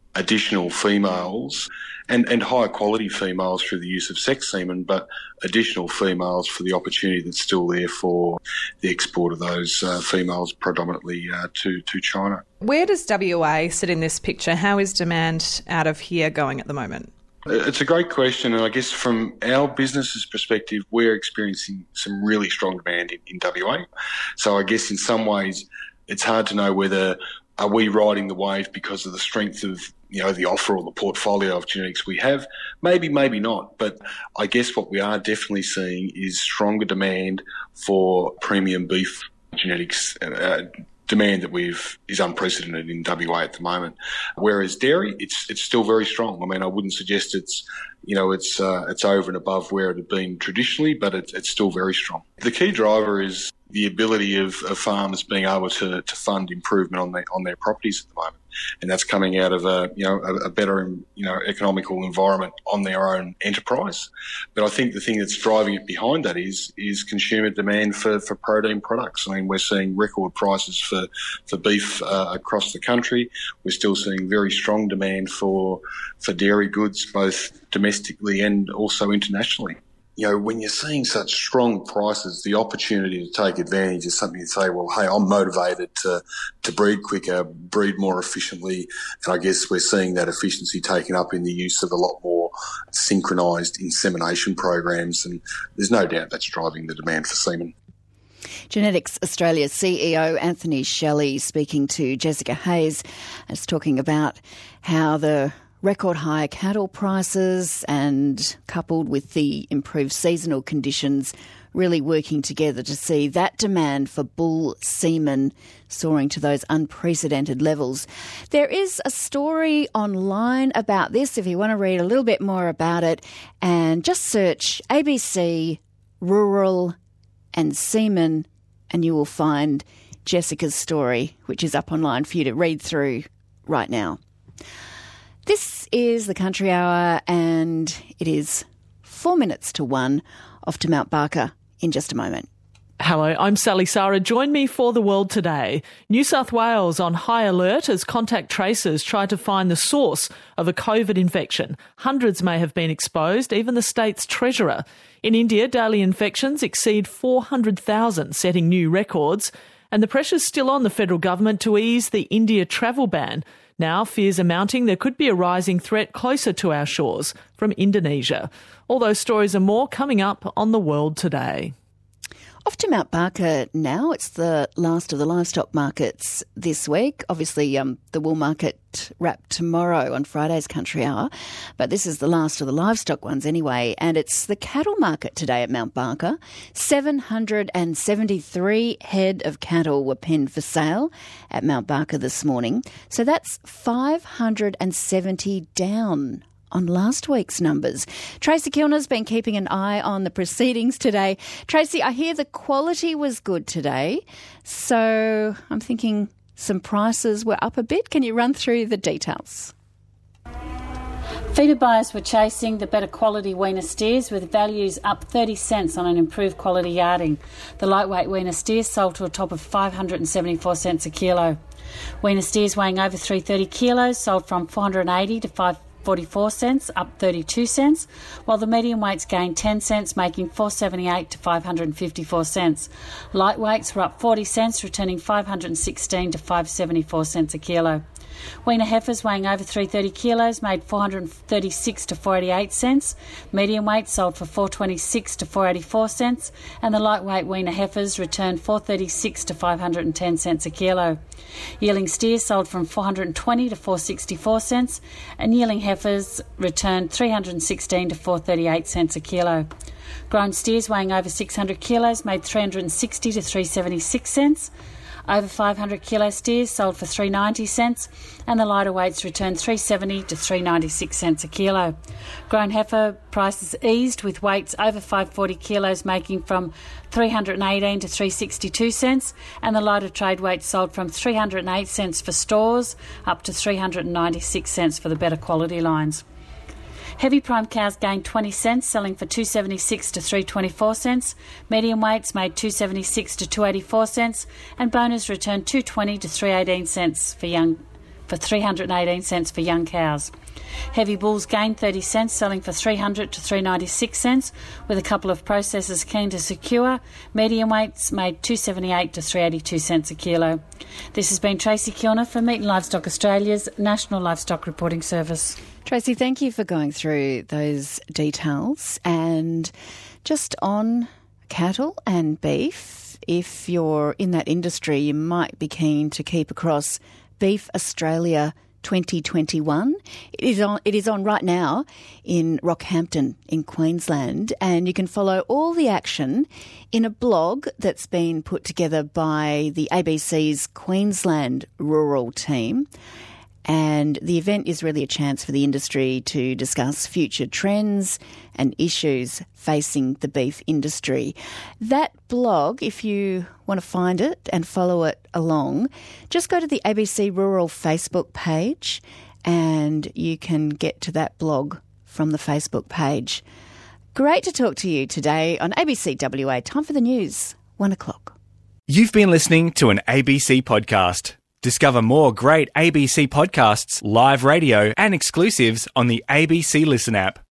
additional females and, and higher quality females through the use of sex semen, but additional females for the opportunity that's still there for the export of those uh, females predominantly uh, to, to China. Where does W A sit in this picture? How is demand out of here going at the moment? It's a great question, and I guess from our business's perspective, we're experiencing some really strong demand in, in W A. So I guess in some ways it's hard to know whether are we riding the wave because of the strength of, you know, the offer or the portfolio of genetics we have? Maybe, maybe not. But I guess what we are definitely seeing is stronger demand for premium beef genetics. Uh, demand that we've is unprecedented in W A at the moment. Whereas dairy, it's it's still very strong. I mean, I wouldn't suggest it's, you know, it's uh, it's over and above where it had been traditionally, but it, it's still very strong. The key driver is the ability of, of farmers being able to, to fund improvement on their on their properties at the moment, and that's coming out of a you know a, a better you know economical environment on their own enterprise. But I think the thing that's driving it behind that is is consumer demand for, for protein products. I mean, we're seeing record prices for for beef uh, across the country. We're still seeing very strong demand for for dairy goods, both domestically and also internationally. You know, when you're seeing such strong prices, the opportunity to take advantage is something to say, well, hey, I'm motivated to, to breed quicker, breed more efficiently. And I guess we're seeing that efficiency taken up in the use of a lot more synchronised insemination programs. And there's no doubt that's driving the demand for semen. Genetics Australia C E O Anthony Shelley speaking to Jessica Hayes, is talking about how the record high cattle prices and coupled with the improved seasonal conditions really working together to see that demand for bull semen soaring to those unprecedented levels. There is a story online about this if you want to read a little bit more about it, and just search A B C Rural and Semen and you will find Jessica's story, which is up online for you to read through right now. This is the Country Hour, and it is four minutes to one. Off to Mount Barker in just a moment. Hello, I'm Sally Sarah. Join me for The World Today. New South Wales on high alert as contact tracers try to find the source of a COVID infection. Hundreds may have been exposed, even the state's treasurer. In India, daily infections exceed four hundred thousand, setting new records. And the pressure's still on the federal government to ease the India travel ban. Now fears are mounting there could be a rising threat closer to our shores from Indonesia. All those stories and more coming up on The World Today. Off to Mount Barker now. It's the last of the livestock markets this week. Obviously, um, the wool market wrapped tomorrow on Friday's Country Hour, but this is the last of the livestock ones anyway. And it's the cattle market today at Mount Barker. seven hundred seventy-three head of cattle were penned for sale at Mount Barker this morning. So that's five hundred seventy down on last week's numbers. Tracy Kilner's been keeping an eye on the proceedings today. Tracy, I hear the quality was good today, so I'm thinking some prices were up a bit. Can you run through the details? Feeder buyers were chasing the better quality weaner steers with values up thirty cents on an improved quality yarding. The lightweight weaner steers sold to a top of five hundred seventy-four cents a kilo. Weaner steers weighing over three hundred thirty kilos sold from four hundred eighty to five hundred forty-four cents, up thirty-two cents, while the medium weights gained ten cents, making four hundred seventy-eight to five hundred fifty-four cents. Lightweights were up forty cents, returning five hundred sixteen to five hundred seventy-four cents a kilo. Weaner heifers weighing over three hundred thirty kilos made four hundred thirty-six to four hundred eighty-eight cents. Medium weight sold for four hundred twenty-six to four hundred eighty-four cents, and the lightweight weaner heifers returned four hundred thirty-six to five hundred ten cents a kilo. Yearling steers sold from four hundred twenty to four hundred sixty-four cents, and yearling heifers returned three hundred sixteen to four hundred thirty-eight cents a kilo. Grown steers weighing over six hundred kilos made three hundred sixty to three hundred seventy-six cents. Over five hundred kilo steers sold for three hundred ninety cents, and the lighter weights returned three hundred seventy to three hundred ninety-six cents a kilo. Grown heifer prices eased, with weights over five hundred forty kilos making from three hundred eighteen to three hundred sixty-two cents, and the lighter trade weights sold from three hundred eight cents for stores up to three hundred ninety-six cents for the better quality lines. Heavy prime cows gained twenty cents, selling for two hundred seventy-six to three hundred twenty-four cents. Medium weights made two hundred seventy-six to two hundred eighty-four cents, and boners returned two hundred twenty to three hundred eighteen cents for young for three hundred eighteen cents for young cows. Heavy bulls gained thirty cents, selling for three hundred to three hundred ninety-six cents, with a couple of processors keen to secure. Medium weights made two hundred seventy-eight to three hundred eighty-two cents a kilo. This has been Tracy Kilner for Meat and Livestock Australia's National Livestock Reporting Service. Tracy, thank you for going through those details. And just on cattle and beef, if you're in that industry, you might be keen to keep across Beef Australia twenty twenty-one. It is on, it is on right now in Rockhampton in Queensland, and you can follow all the action in a blog that's been put together by the A B C's Queensland Rural team. And the event is really a chance for the industry to discuss future trends and issues facing the beef industry. That blog, if you want to find it and follow it along, just go to the A B C Rural Facebook page and you can get to that blog from the Facebook page. Great to talk to you today on A B C W A. Time for the news, one o'clock. You've been listening to an A B C podcast. Discover more great A B C podcasts, live radio and exclusives on the A B C Listen app.